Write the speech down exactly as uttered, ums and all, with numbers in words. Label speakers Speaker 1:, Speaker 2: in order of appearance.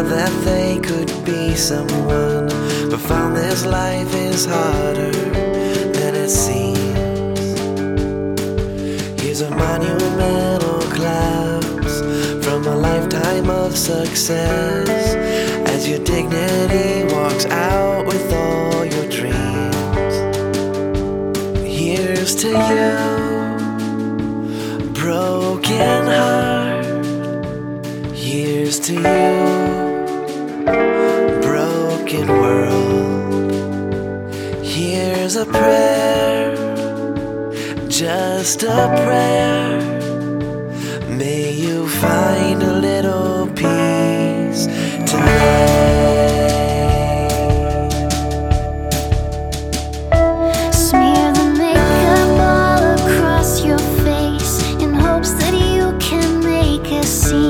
Speaker 1: thought that they could be someone, but found this life is harder than it seems. Here's a monumental collapse from a lifetime of success, as your dignity walks out with all your dreams. Here's to you, broken heart. Here's to you, broken world. Here's a prayer, just a prayer. May you find a little peace tonight.
Speaker 2: Smear the makeup all across your face in hopes that you can make a scene.